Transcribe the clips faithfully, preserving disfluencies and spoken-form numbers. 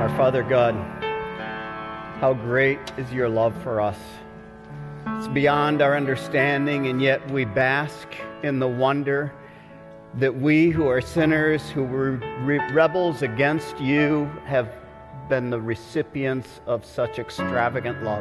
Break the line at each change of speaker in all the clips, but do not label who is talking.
Our Father God, how great is your love for us. It's beyond our understanding, and yet we bask in the wonder that we who are sinners, who were re- rebels against you, have been the recipients of such extravagant love.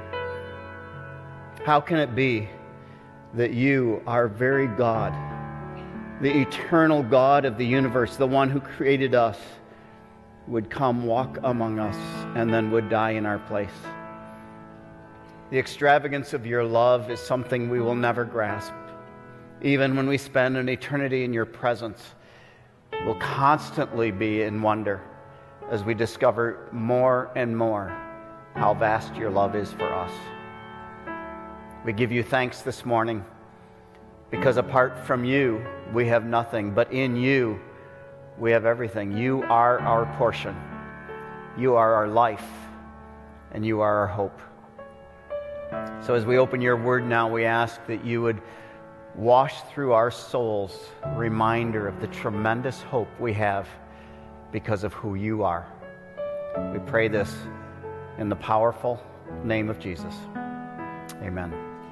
How can it be that you, our very God, the eternal God of the universe, the one who created us, would come walk among us and then would die in our place? The extravagance of your love is something we will never grasp. Even when we spend an eternity in your presence, we'll constantly be in wonder as we discover more and more how vast your love is for us. We give you thanks this morning because apart from you, we have nothing, but in you, we have everything. You are our portion. You are our life, and you are our hope. So as we open your word now, we ask that you would wash through our souls a reminder of the tremendous hope we have because of who you are. We pray this in the powerful name of Jesus. Amen.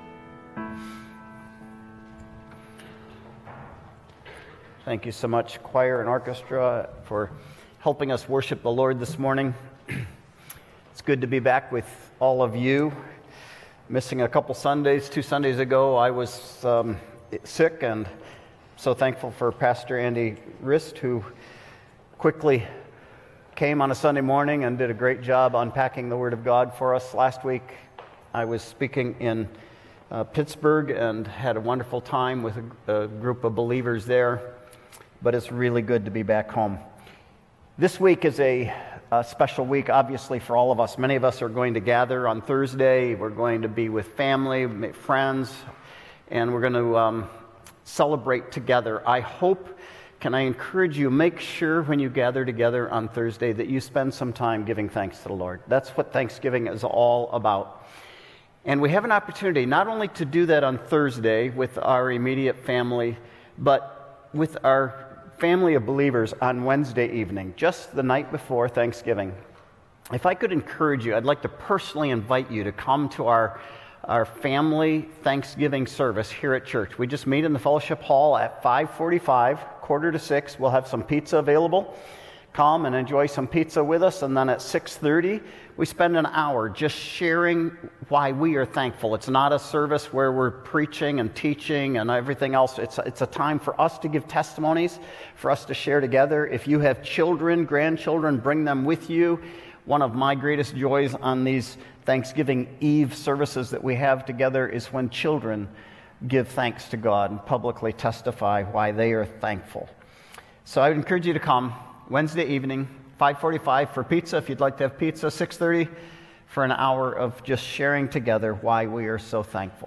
Thank you so much, choir and orchestra, for helping us worship the Lord this morning. It's good to be back with all of you. Missing a couple Sundays, two Sundays ago, I was um, sick, and so thankful for Pastor Andy Rist, who quickly came on a Sunday morning and did a great job unpacking the Word of God for us. Last week, I was speaking in uh, Pittsburgh and had a wonderful time with a, a group of believers there. But it's really good to be back home. This week is a, a special week, obviously, for all of us. Many of us are going to gather on Thursday. We're going to be with family, friends, and we're going to um, celebrate together. I hope, can I encourage you, make sure when you gather together on Thursday that you spend some time giving thanks to the Lord. That's what Thanksgiving is all about. And we have an opportunity not only to do that on Thursday with our immediate family, but with our family of believers on Wednesday evening, just the night before Thanksgiving. If I could encourage you, I'd like to personally invite you to come to our, our family Thanksgiving service here at church. We just meet in the fellowship hall at five forty-five, quarter to six. We'll have some pizza available. Come and enjoy some pizza with us, and then at six thirty, we spend an hour just sharing why we are thankful. It's not a service where we're preaching and teaching and everything else. It's, it's a time for us to give testimonies, for us to share together. If you have children, grandchildren, bring them with you. One of my greatest joys on these Thanksgiving Eve services that we have together is when children give thanks to God and publicly testify why they are thankful. So I would encourage you to come Wednesday evening, five forty-five for pizza if you'd like to have pizza, six thirty for an hour of just sharing together why we are so thankful.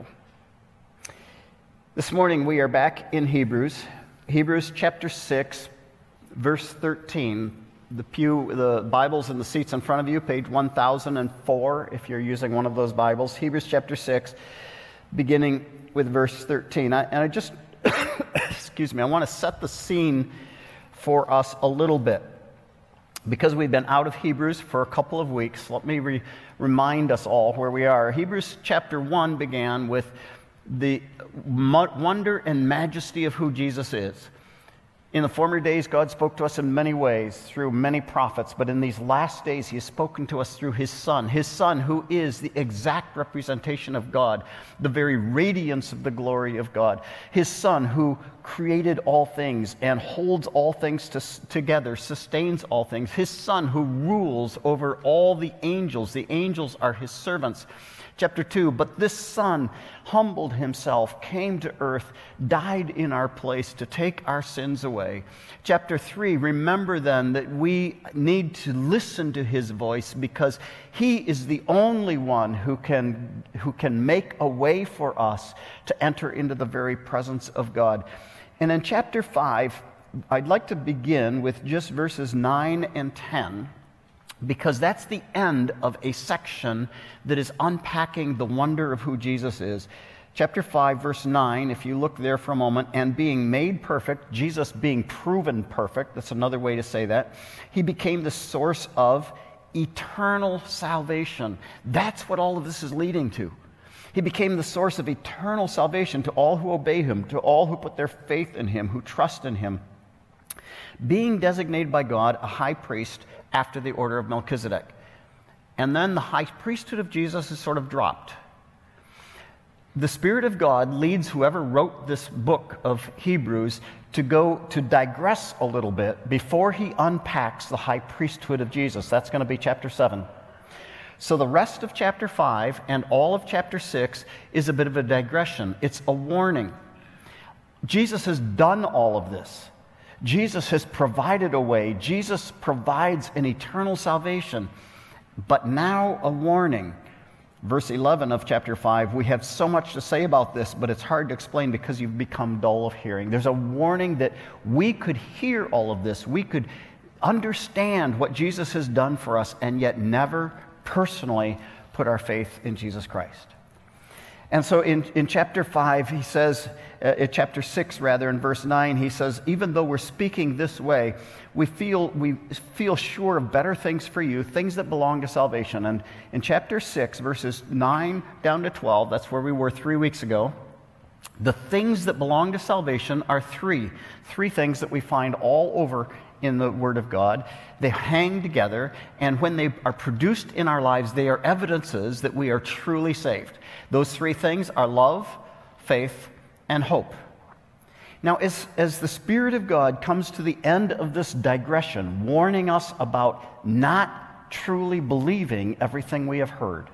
This morning we are back in Hebrews, Hebrews chapter six, verse thirteen. The pew, the Bibles in the seats in front of you, page one thousand four if you're using one of those Bibles. Hebrews chapter six, beginning with verse thirteen. I, and I just, excuse me, I want to set the scene for us a little bit. Because we've been out of Hebrews for a couple of weeks, let me re- remind us all where we are. Hebrews chapter one began with the mo- wonder and majesty of who Jesus is. In the former days, God spoke to us in many ways through many prophets, but in these last days, He has spoken to us through His Son, His Son who is the exact representation of God, the very radiance of the glory of God, His Son who created all things and holds all things to, together, sustains all things, His Son who rules over all the angels. The angels are His servants. Chapter two, but this Son humbled Himself, came to earth, died in our place to take our sins away. Chapter three, remember then that we need to listen to His voice because He is the only one who can, who can make a way for us to enter into the very presence of God. And in chapter five, I'd like to begin with just verses nine and ten. Because that's the end of a section that is unpacking the wonder of who Jesus is. Chapter five, verse nine, if you look there for a moment, and being made perfect, Jesus being proven perfect, that's another way to say that, He became the source of eternal salvation. That's what all of this is leading to. He became the source of eternal salvation to all who obey him, to all who put their faith in him, who trust in him, being designated by God a high priest after the order of Melchizedek. And then the high priesthood of Jesus is sort of dropped. The Spirit of God leads whoever wrote this book of Hebrews to go to digress a little bit before he unpacks the high priesthood of Jesus. That's going to be chapter seven. So the rest of chapter five and all of chapter six is a bit of a digression. It's a warning. Jesus has done all of this. Jesus has provided a way. Jesus provides an eternal salvation. But now a warning. Verse eleven of chapter five, we have so much to say about this, but it's hard to explain because you've become dull of hearing. There's a warning that we could hear all of this. We could understand what Jesus has done for us and yet never personally put our faith in Jesus Christ. And so in, in chapter five, he says, uh, in chapter six rather, in verse nine, he says, even though we're speaking this way, we feel we feel sure of better things for you, things that belong to salvation. And in chapter six, verses nine down to twelve, that's where we were three weeks ago, the things that belong to salvation are three. Three things that we find all over in the Word of God. They hang together, and when they are produced in our lives, they are evidences that we are truly saved. Those three things are love, faith, and hope. Now, as, as the Spirit of God comes to the end of this digression, warning us about not truly believing everything we have heard,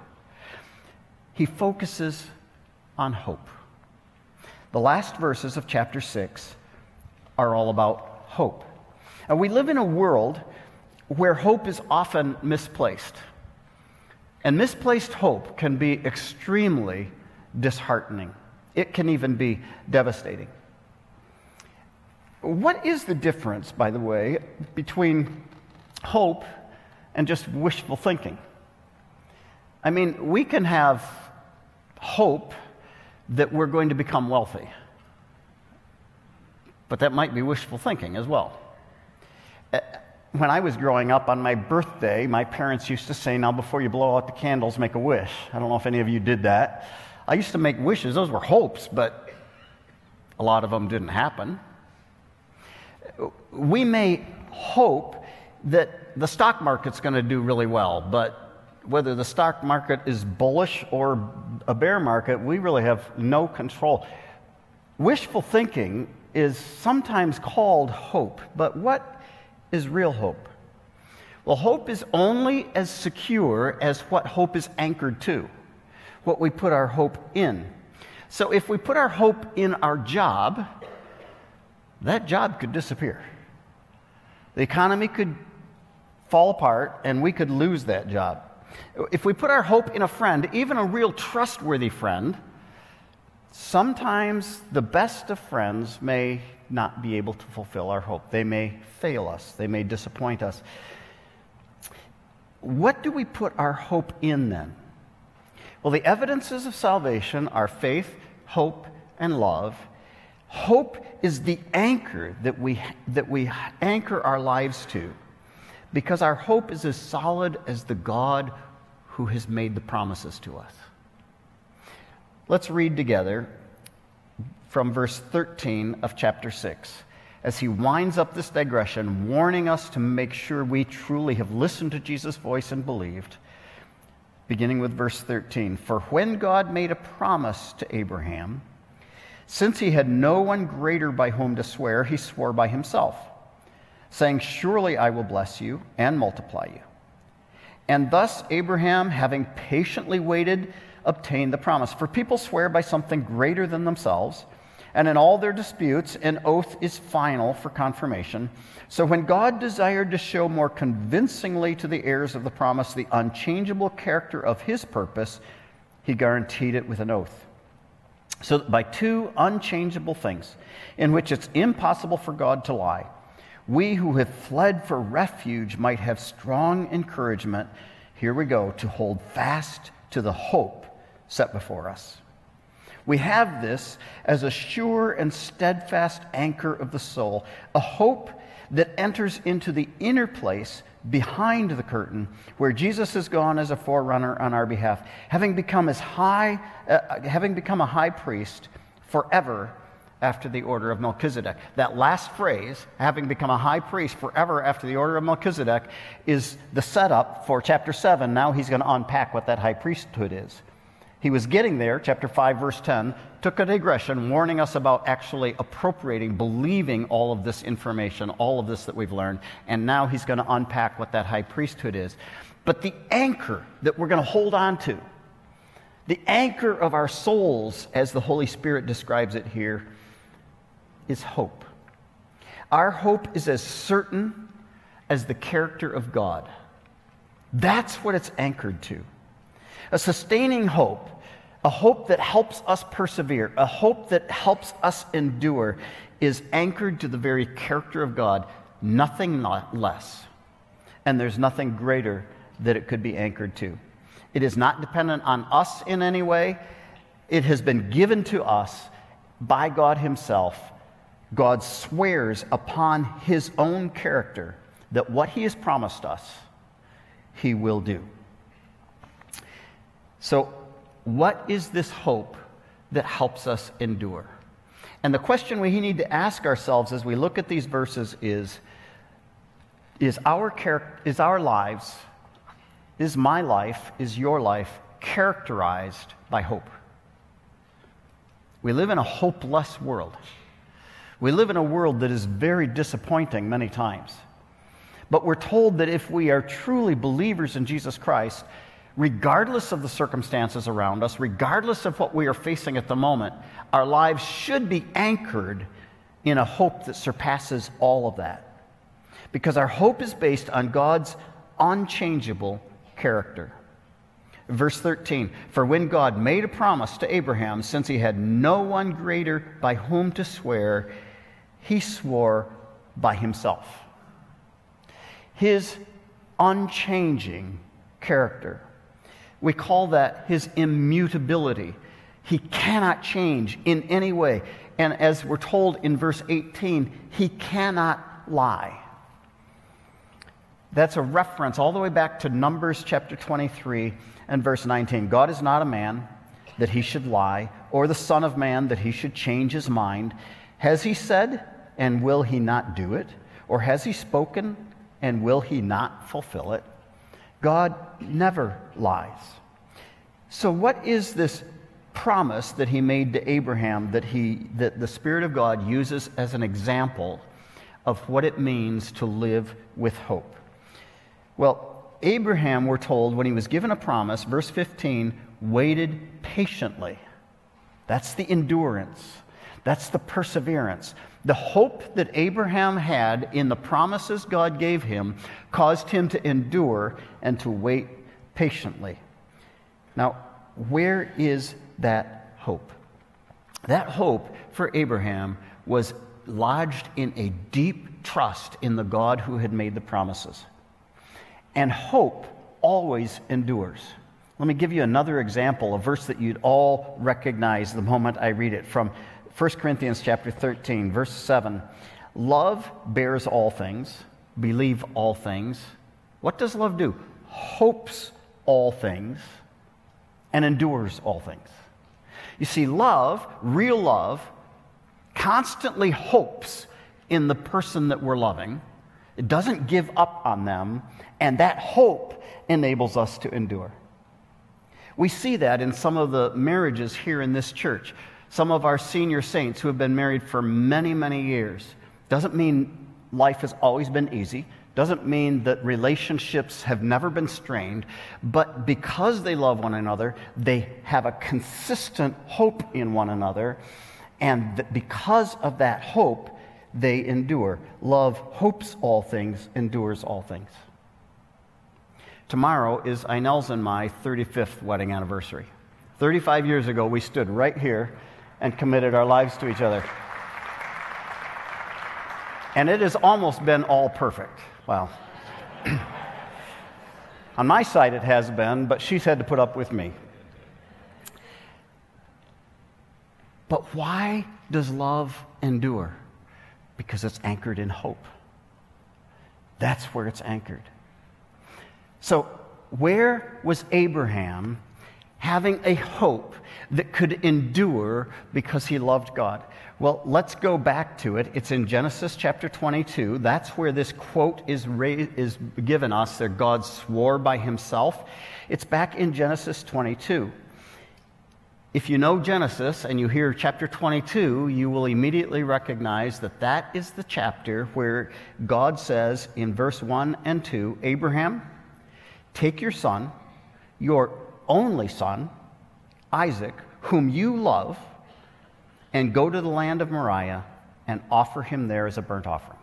he focuses on hope. The last verses of chapter six are all about hope. And we live in a world where hope is often misplaced. And misplaced hope can be extremely disheartening. It can even be devastating. What is the difference, by the way, between hope and just wishful thinking? I mean, we can have hope that we're going to become wealthy, but that might be wishful thinking as well. When I was growing up, on my birthday, my parents used to say, now before you blow out the candles, make a wish. I don't know if any of you did that. I used to make wishes. Those were hopes, but a lot of them didn't happen. We may hope that the stock market's going to do really well, but whether the stock market is bullish or a bear market, we really have no control. Wishful thinking is sometimes called hope, but what is real hope? Well, hope is only as secure as what hope is anchored to, what we put our hope in. So if we put our hope in our job, that job could disappear. The economy could fall apart and we could lose that job. If we put our hope in a friend, even a real trustworthy friend, sometimes the best of friends may not be able to fulfill our hope. They may fail us. They may disappoint us. What do we put our hope in then? Well, the evidences of salvation are faith, hope, and love. Hope is the anchor that we that we anchor our lives to, because our hope is as solid as the God who has made the promises to us. Let's read together from verse thirteen of chapter six, as he winds up this digression, warning us to make sure we truly have listened to Jesus' voice and believed. Beginning with verse thirteen, for when God made a promise to Abraham, since he had no one greater by whom to swear, he swore by himself, saying, surely I will bless you and multiply you. And thus Abraham, having patiently waited, obtained the promise. For people swear by something greater than themselves, and in all their disputes, an oath is final for confirmation. So when God desired to show more convincingly to the heirs of the promise the unchangeable character of his purpose, he guaranteed it with an oath. So that by two unchangeable things, in which it's impossible for God to lie, we who have fled for refuge might have strong encouragement, here we go, to hold fast to the hope set before us. We have this as a sure and steadfast anchor of the soul, a hope that enters into the inner place behind the curtain, where Jesus has gone as a forerunner on our behalf, having become as high, uh, having become a high priest forever after the order of Melchizedek. That last phrase, having become a high priest forever after the order of Melchizedek, is the setup for chapter seven. Now he's going to unpack what that high priesthood is. He was getting there, chapter five, verse ten, took a digression, warning us about actually appropriating, believing all of this information, all of this that we've learned, and now he's going to unpack what that high priesthood is. But the anchor that we're going to hold on to, the anchor of our souls, as the Holy Spirit describes it here, is hope. Our hope is as certain as the character of God. That's what it's anchored to. A sustaining hope, a hope that helps us persevere, a hope that helps us endure, is anchored to the very character of God, nothing less. And there's nothing greater that it could be anchored to. It is not dependent on us in any way. It has been given to us by God himself. God swears upon his own character that what he has promised us, he will do. So, what is this hope that helps us endure? And the question we need to ask ourselves as we look at these verses is, is our, char- is our lives, is my life, is your life characterized by hope? We live in a hopeless world. We live in a world that is very disappointing many times. But we're told that if we are truly believers in Jesus Christ, regardless of the circumstances around us, regardless of what we are facing at the moment, our lives should be anchored in a hope that surpasses all of that. Because our hope is based on God's unchangeable character. Verse thirteen, for when God made a promise to Abraham, since he had no one greater by whom to swear, he swore by himself. His unchanging character. We call that his immutability. He cannot change in any way. And as we're told in verse eighteen, he cannot lie. That's a reference all the way back to Numbers chapter twenty-three and verse nineteen. God is not a man that he should lie, or the son of man that he should change his mind. Has he said, and will he not do it? Or has he spoken, and will he not fulfill it? God never lies. So what is this promise that he made to Abraham that he that the Spirit of God uses as an example of what it means to live with hope? Well, Abraham, we're told, when he was given a promise, verse fifteen, waited patiently. That's the endurance. That's the perseverance. The hope that Abraham had in the promises God gave him caused him to endure and to wait patiently. Now, where is that hope? That hope for Abraham was lodged in a deep trust in the God who had made the promises. And hope always endures. Let me give you another example, a verse that you'd all recognize the moment I read it, from First Corinthians chapter thirteen, verse seven. Love bears all things, believe all things. What does love do? Hopes all things and endures all things. You see, love, real love, constantly hopes in the person that we're loving. It doesn't give up on them, and that hope enables us to endure. We see that in some of the marriages here in this church. Some of our senior saints who have been married for many, many years. Doesn't mean life has always been easy. Doesn't mean that relationships have never been strained. But because they love one another, they have a consistent hope in one another. And that because of that hope, they endure. Love hopes all things, endures all things. Tomorrow is Inel's and my thirty-fifth wedding anniversary. thirty-five years ago, we stood right here and committed our lives to each other. And it has almost been all perfect. Well, on my side it has been, but she's had to put up with me. But why does love endure? Because it's anchored in hope. That's where it's anchored. So, where was Abraham having a hope that could endure because he loved God? Well, let's go back to it. It's in Genesis chapter twenty-two. That's where this quote is, ra- is given us, that God swore by himself. It's back in Genesis twenty-two. If you know Genesis and you hear chapter twenty-two, you will immediately recognize that that is the chapter where God says in verse one and two, Abraham, take your son, your only son, Isaac, whom you love, and go to the land of Moriah and offer him there as a burnt offering.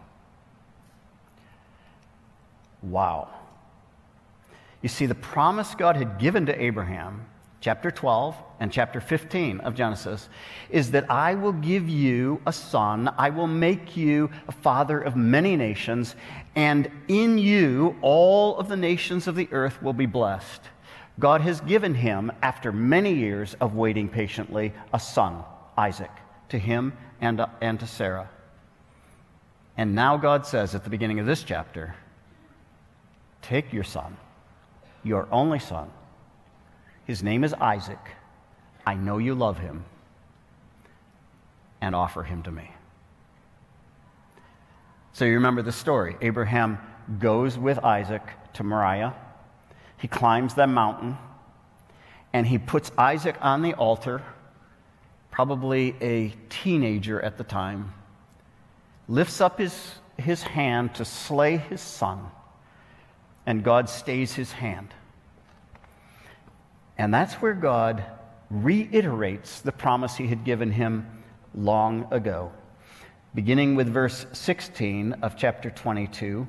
Wow. You see, the promise God had given to Abraham, chapter twelve and chapter fifteen of Genesis, is that I will give you a son, I will make you a father of many nations, and in you all of the nations of the earth will be blessed. God has given him, after many years of waiting patiently, a son, Isaac, to him and, uh, and to Sarah. And now God says at the beginning of this chapter, take your son, your only son. His name is Isaac. I know you love him. And offer him to me. So you remember the story. Abraham goes with Isaac to Moriah. He climbs that mountain, and he puts Isaac on the altar, probably a teenager at the time, lifts up his, his hand to slay his son, and God stays his hand. And that's where God reiterates the promise he had given him long ago. Beginning with verse sixteen of chapter twenty-two,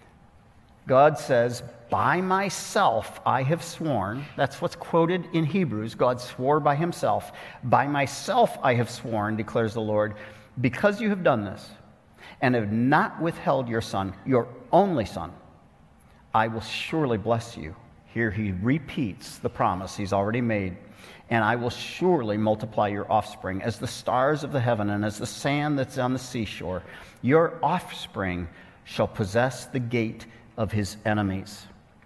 God says, by myself I have sworn. That's what's quoted in Hebrews. God swore by himself. By myself I have sworn, declares the Lord, because you have done this and have not withheld your son, your only son, I will surely bless you. Here he repeats the promise he's already made. And I will surely multiply your offspring as the stars of the heaven and as the sand that's on the seashore. Your offspring shall possess the gate of his enemies.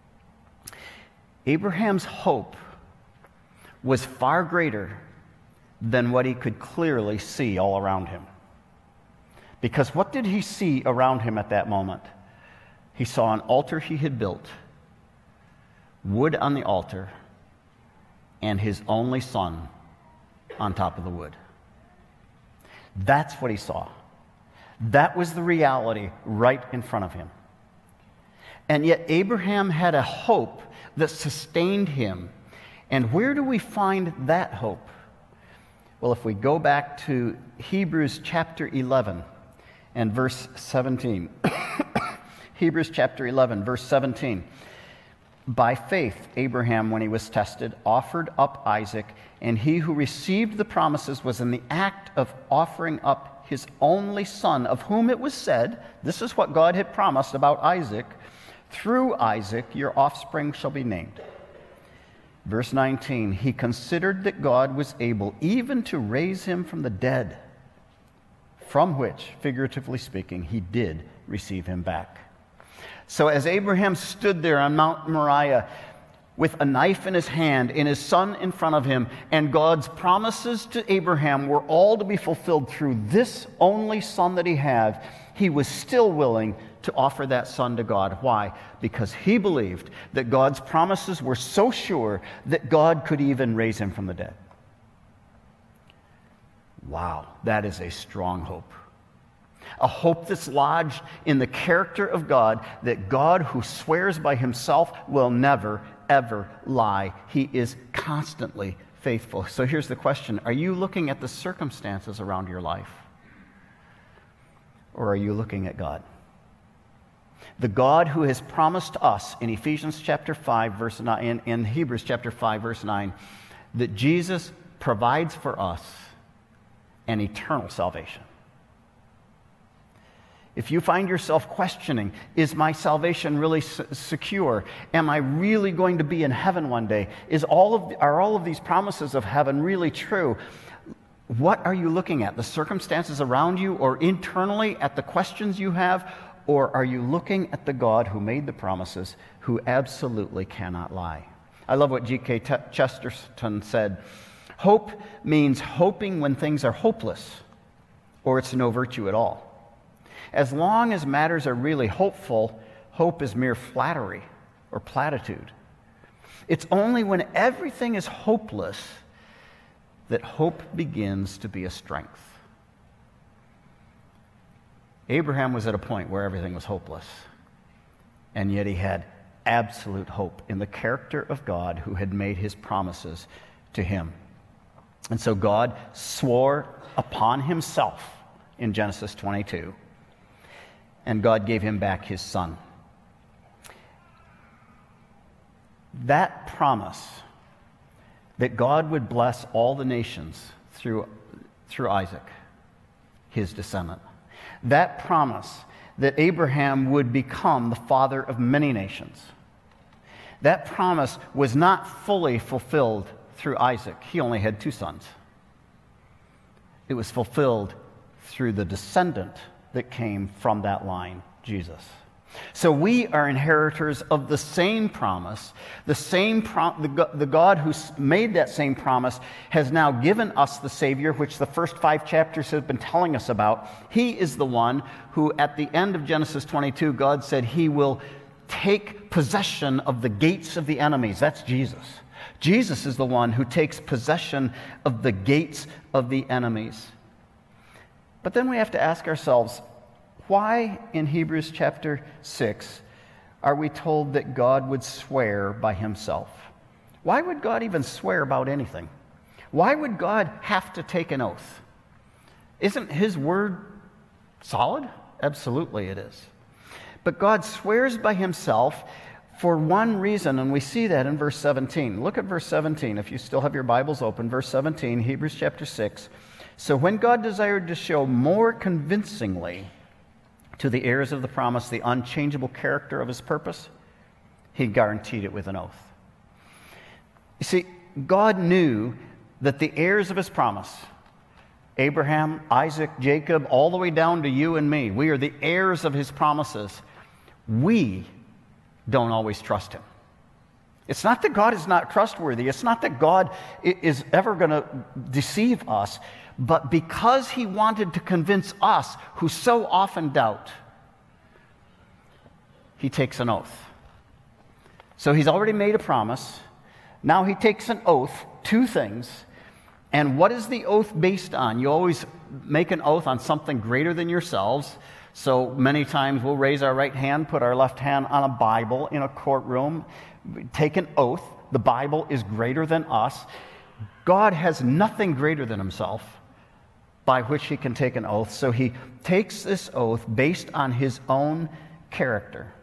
Abraham's hope was far greater than what he could clearly see all around him. Because what did he see around him at that moment? He saw an altar he had built, wood on the altar, and his only son on top of the wood. That's what he saw. That was the reality right in front of him. And yet Abraham had a hope that sustained him. And where do we find that hope? Well, if we go back to Hebrews chapter eleven and verse seventeen. Hebrews chapter eleven, verse seventeen. By faith, Abraham, when he was tested, offered up Isaac, and he who received the promises was in the act of offering up his only son, of whom it was said, this is what God had promised about Isaac, through Isaac your offspring shall be named. Verse nineteen, he considered that God was able even to raise him from the dead, from which, figuratively speaking, he did receive him back. So as Abraham stood there on Mount Moriah with a knife in his hand and his son in front of him, and God's promises to Abraham were all to be fulfilled through this only son that he had, he was still willing to offer that son to God. Why? Because he believed that God's promises were so sure that God could even raise him from the dead. Wow, that is a strong hope. A hope that's lodged in the character of God, that God who swears by himself will never, ever lie. He is constantly faithful. So here's the question. Are you looking at the circumstances around your life? Or are you looking at God? The God who has promised us in Ephesians chapter five, verse nine, in, in Hebrews chapter five, verse nine, that Jesus provides for us an eternal salvation. If you find yourself questioning, is my salvation really s- secure? Am I really going to be in heaven one day? Is all of the, are all of these promises of heaven really true? What are you looking at? The circumstances around you, or internally at the questions you have? or are you looking at the God who made the promises, who absolutely cannot lie? I love what G K Chesterton said. Hope means hoping when things are hopeless, or it's no virtue at all. As long as matters are really hopeful, hope is mere flattery or platitude. It's only when everything is hopeless that hope begins to be a strength. Abraham was at a point where everything was hopeless, and yet he had absolute hope in the character of God who had made his promises to him. And so God swore upon himself in Genesis twenty-two, and God gave him back his son. That promise that God would bless all the nations through, through Isaac, his descendant. That promise that Abraham would become the father of many nations. That promise was not fully fulfilled through Isaac. He only had two sons. It was fulfilled through the descendant that came from that line, Jesus. So we are inheritors of the same promise. The same prom- the, the God who made that same promise has now given us the Savior, which the first five chapters have been telling us about. He is the one who, at the end of Genesis twenty-two, God said he will take possession of the gates of the enemies. That's Jesus. Jesus is the one who takes possession of the gates of the enemies. But then we have to ask ourselves, why in Hebrews chapter six are we told that God would swear by himself? Why would God even swear about anything? Why would God have to take an oath? Isn't his word solid? Absolutely it is. But God swears by himself for one reason, and we see that in verse seventeen. Look at verse seventeen, if you still have your Bibles open. Verse seventeen, Hebrews chapter six. So when God desired to show more convincingly to the heirs of the promise the unchangeable character of his purpose, he guaranteed it with an oath. You see, God knew that the heirs of his promise, Abraham, Isaac, Jacob, all the way down to you and me, we are the heirs of his promises. We don't always trust him. It's not that God is not trustworthy. It's not that God is ever going to deceive us. But because he wanted to convince us, who so often doubt, he takes an oath. So he's already made a promise. Now he takes an oath, two things. And what is the oath based on? You always make an oath on something greater than yourselves. So many times we'll raise our right hand, put our left hand on a Bible in a courtroom, take an oath. The Bible is greater than us. God has nothing greater than himself by which he can take an oath. So he takes this oath based on his own character.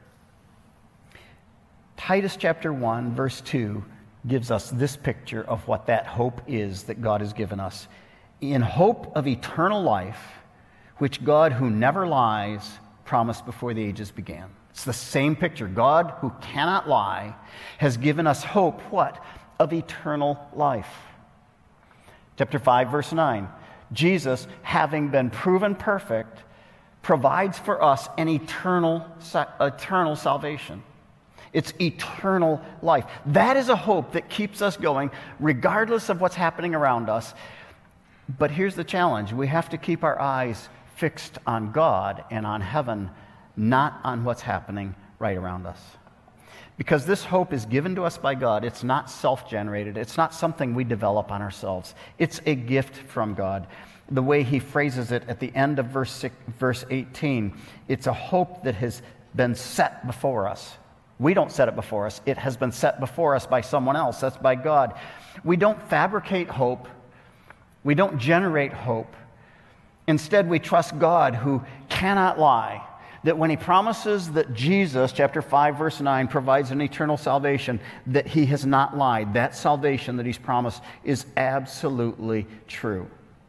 Titus chapter one, verse two gives us this picture of what that hope is that God has given us. In hope of eternal life, which God, who never lies, promised before the ages began. It's the same picture. God, who cannot lie, has given us hope, what? Of eternal life. Chapter five, verse nine. Jesus, having been proven perfect, provides for us an eternal, eternal salvation. It's eternal life. That is a hope that keeps us going regardless of what's happening around us. But here's the challenge. We have to keep our eyes fixed on God and on heaven, not on what's happening right around us. Because this hope is given to us by God. It's not self-generated. It's not something we develop on ourselves. It's a gift from God. The way he phrases it at the end of verse six, verse eighteen, it's a hope that has been set before us. We don't set it before us. It has been set before us by someone else. That's by God. We don't fabricate hope. We don't generate hope. Instead, we trust God, who cannot lie, that when he promises that Jesus, chapter five, verse nine, provides an eternal salvation, that he has not lied. That salvation that he's promised is absolutely true.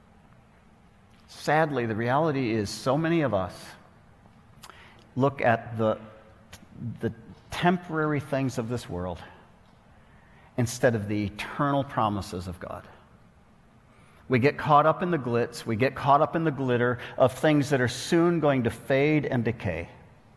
Sadly, the reality is so many of us look at the, the temporary things of this world instead of the eternal promises of God. We get caught up in the glitz, we get caught up in the glitter of things that are soon going to fade and decay.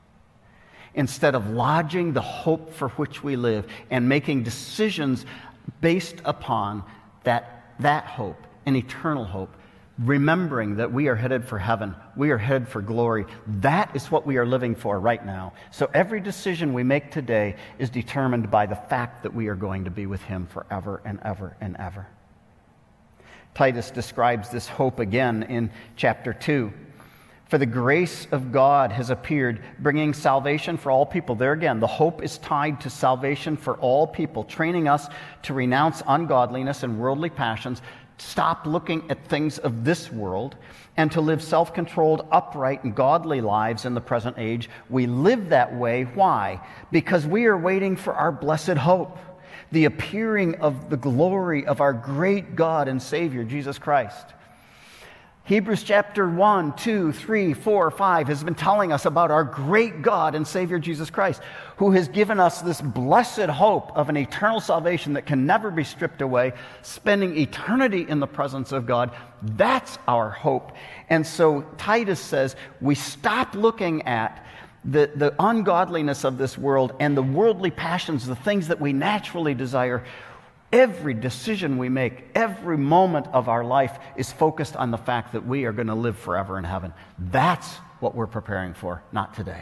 instead of lodging the hope for which we live and making decisions based upon that, that hope, an eternal hope, remembering that we are headed for heaven, we are headed for glory. That is what we are living for right now. So every decision we make today is determined by the fact that we are going to be with him forever and ever and ever. Titus describes this hope again in chapter two. For the grace of God has appeared, bringing salvation for all people. There again, the hope is tied to salvation for all people, training us to renounce ungodliness and worldly passions, stop looking at things of this world, and to live self-controlled, upright, and godly lives in the present age. We live that way. Why? Because we are waiting for our blessed hope, the appearing of the glory of our great God and Savior, Jesus Christ. Hebrews chapter one, two, three, four, five has been telling us about our great God and Savior Jesus Christ, who has given us this blessed hope of an eternal salvation that can never be stripped away, spending eternity in the presence of God. That's our hope. And so Titus says we stop looking at the, the ungodliness of this world and the worldly passions, the things that we naturally desire. Every decision we make, every moment of our life is focused on the fact that we are going to live forever in heaven. That's what we're preparing for, not today.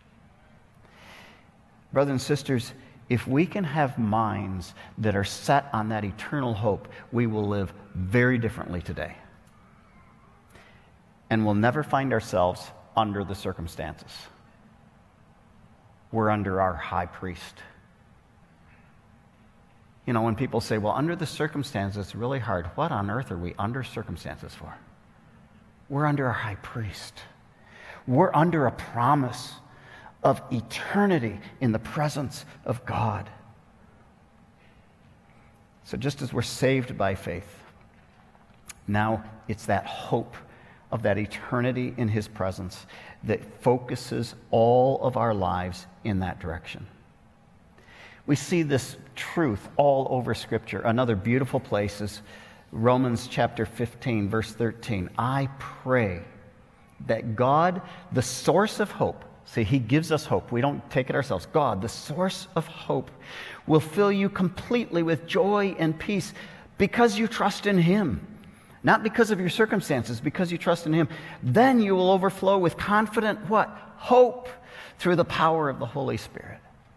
Brothers and sisters, if we can have minds that are set on that eternal hope, we will live very differently today. And we'll never find ourselves under the circumstances. We're under our high priest. You know, when people say, well, under the circumstances, it's really hard. What on earth are we under circumstances for? We're under a high priest. We're under a promise of eternity in the presence of God. So just as we're saved by faith, now it's that hope of that eternity in his presence that focuses all of our lives in that direction. We see this truth all over Scripture. Another beautiful place is Romans chapter fifteen, verse thirteen. I pray that God, the source of hope, see, he gives us hope. We don't take it ourselves. God, the source of hope, will fill you completely with joy and peace because you trust in him. Not because of your circumstances, because you trust in him. Then you will overflow with confident what? Hope through the power of the Holy Spirit.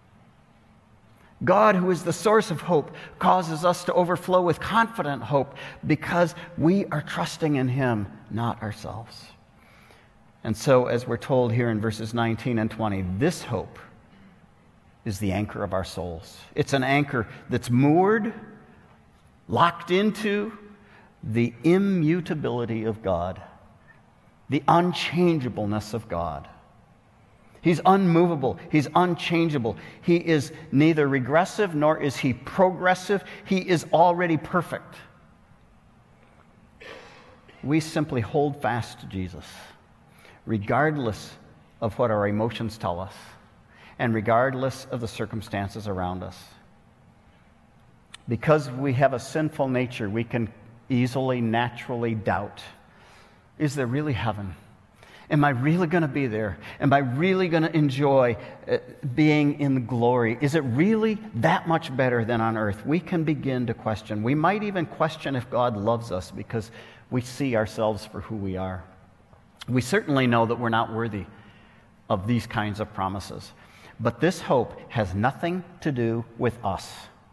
God, who is the source of hope, causes us to overflow with confident hope because we are trusting in him, not ourselves. And so, as we're told here in verses nineteen and twenty, this hope is the anchor of our souls. It's an anchor that's moored, locked into the immutability of God, the unchangeableness of God. He's unmovable. He's unchangeable. He is neither regressive nor is he progressive. He is already perfect. We simply hold fast to Jesus, regardless of what our emotions tell us and regardless of the circumstances around us. Because we have a sinful nature, we can easily, naturally doubt. Is there really heaven? Am I really going to be there? Am I really going to enjoy uh, being in the glory? Is it really that much better than on earth? We can begin to question. We might even question if God loves us because we see ourselves for who we are. We certainly know that we're not worthy of these kinds of promises. But this hope has nothing to do with us.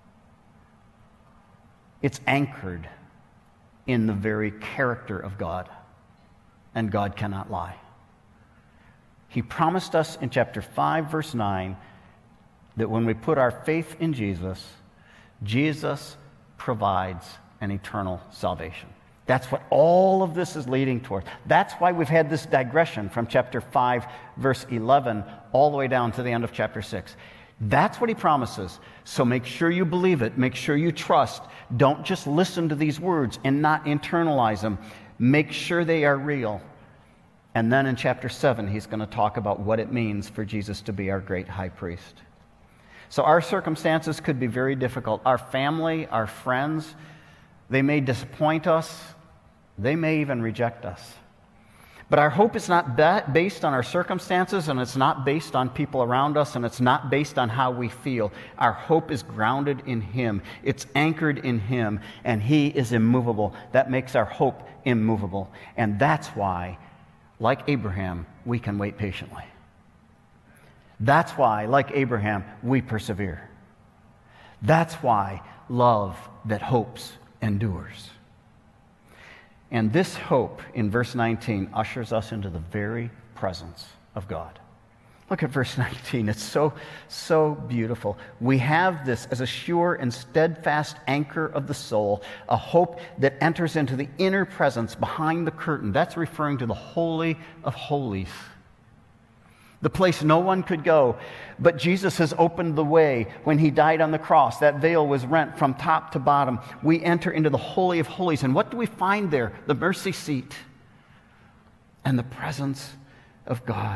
It's anchored in the very character of God, and God cannot lie. He promised us in chapter five, verse nine, that when we put our faith in Jesus, Jesus provides an eternal salvation. That's what all of this is leading toward. That's why we've had this digression from chapter five, verse eleven, all the way down to the end of chapter six. That's what he promises. So make sure you believe it. Make sure you trust. Don't just listen to these words and not internalize them. Make sure they are real. And then in chapter seven, he's going to talk about what it means for Jesus to be our great high priest. So our circumstances could be very difficult. Our family, our friends, they may disappoint us. They may even reject us. But our hope is not ba- based on our circumstances, and it's not based on people around us, and it's not based on how we feel. Our hope is grounded in Him. It's anchored in Him, and He is immovable. That makes our hope immovable. And that's why, like Abraham, we can wait patiently. That's why, like Abraham, we persevere. That's why love that hopes endures. And this hope in verse nineteen ushers us into the very presence of God. Look at verse nineteen. It's so, so beautiful. We have this as a sure and steadfast anchor of the soul, a hope that enters into the inner presence behind the curtain. That's referring to the Holy of Holies, the place no one could go. But Jesus has opened the way when He died on the cross. That veil was rent from top to bottom. We enter into the Holy of Holies. And what do we find there? The mercy seat and the presence of God.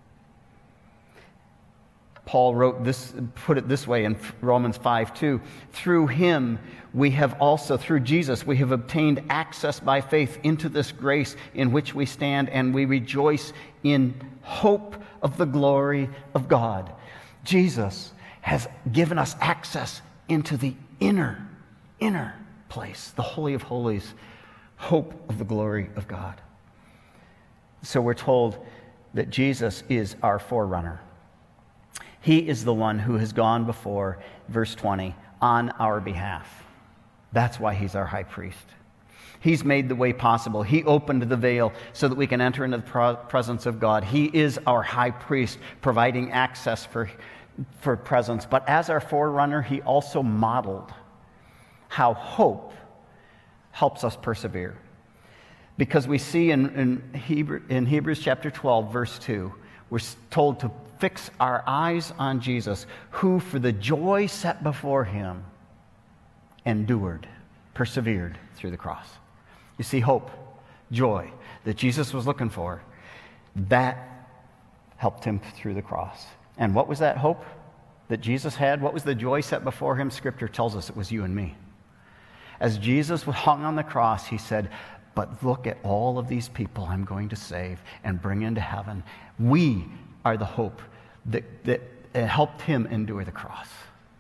Paul wrote this, put it this way in Romans five two. Through Him we have also, through Jesus, we have obtained access by faith into this grace in which we stand, and we rejoice in hope of the glory of God. Jesus has given us access into the inner, inner place, the Holy of Holies, hope of the glory of God. So we're told that Jesus is our forerunner. He is the one who has gone before, verse twenty, on our behalf. That's why He's our high priest. He's made the way possible. He opened the veil so that we can enter into the pro- presence of God. He is our high priest, providing access for, for presence. But as our forerunner, He also modeled how hope helps us persevere. Because we see in, in, Hebrew, in Hebrews chapter twelve, verse two, we're told to fix our eyes on Jesus, who for the joy set before Him endured, persevered through the cross. You see, hope, joy that Jesus was looking for, that helped Him through the cross. And what was that hope that Jesus had? What was the joy set before Him? Scripture tells us it was you and me. As Jesus was hung on the cross, He said, but look at all of these people I'm going to save and bring into heaven. We are the hope that, that helped Him endure the cross.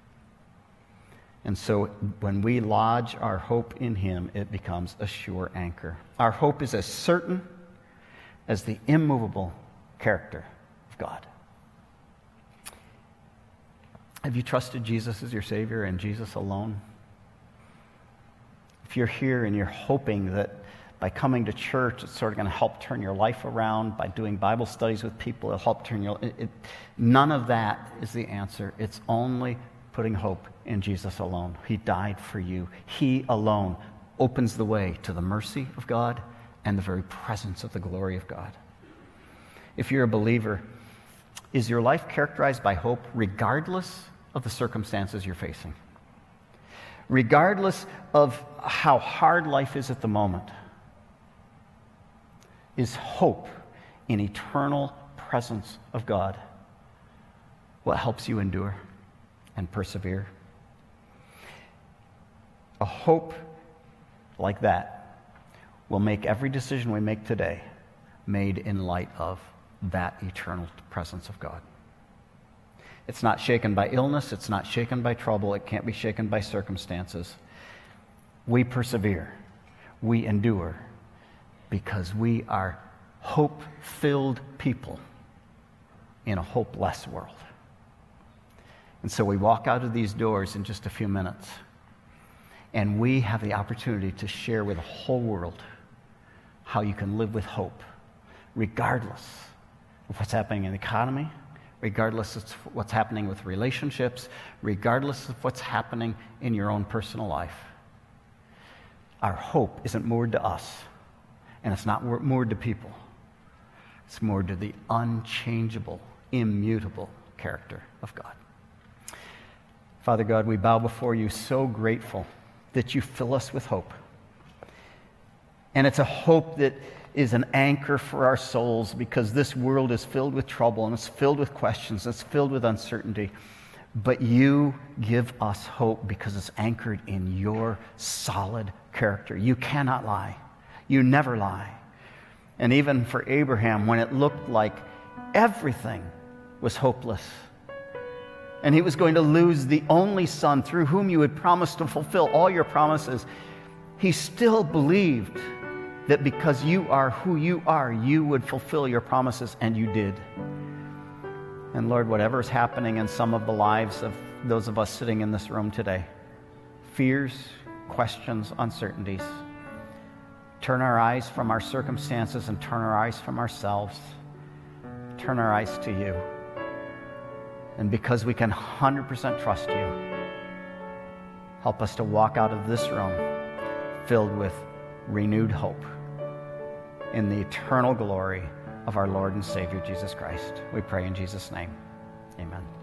And so when we lodge our hope in Him, it becomes a sure anchor. Our hope is as certain as the immovable character of God. Have you trusted Jesus as your Savior and Jesus alone? If you're here and you're hoping that by coming to church, it's sort of going to help turn your life around, by doing Bible studies with people, it'll help turn your... It, it, none of that is the answer. It's only putting hope in Jesus alone. He died for you. He alone opens the way to the mercy of God and the very presence of the glory of God. If you're a believer, is your life characterized by hope regardless of the circumstances you're facing? Regardless of how hard life is at the moment, is hope in eternal presence of God what helps you endure and persevere? A hope like that will make every decision we make today made in light of that eternal presence of God. It's not shaken by illness. It's not shaken by trouble. It can't be shaken by circumstances. We persevere. We endure because we are hope-filled people in a hopeless world. And so we walk out of these doors in just a few minutes, and we have the opportunity to share with the whole world how you can live with hope, regardless of what's happening in the economy, regardless of what's happening with relationships, regardless of what's happening in your own personal life. Our hope isn't moored to us, and it's not moored to people. It's moored to the unchangeable, immutable character of God. Father God, we bow before you, so grateful that you fill us with hope. And it's a hope that is an anchor for our souls, because this world is filled with trouble, and it's filled with questions, it's filled with uncertainty. But you give us hope because it's anchored in your solid character. You cannot lie. You never lie. And even for Abraham, when it looked like everything was hopeless, and he was going to lose the only son through whom you had promised to fulfill all your promises, he still believed that because you are who you are, you would fulfill your promises, and you did. And Lord, whatever is happening in some of the lives of those of us sitting in this room today, fears, questions, uncertainties, turn our eyes from our circumstances and turn our eyes from ourselves. Turn our eyes to you. And because we can one hundred percent trust you, help us to walk out of this room filled with renewed hope in the eternal glory of our Lord and Savior, Jesus Christ. We pray in Jesus' name. Amen.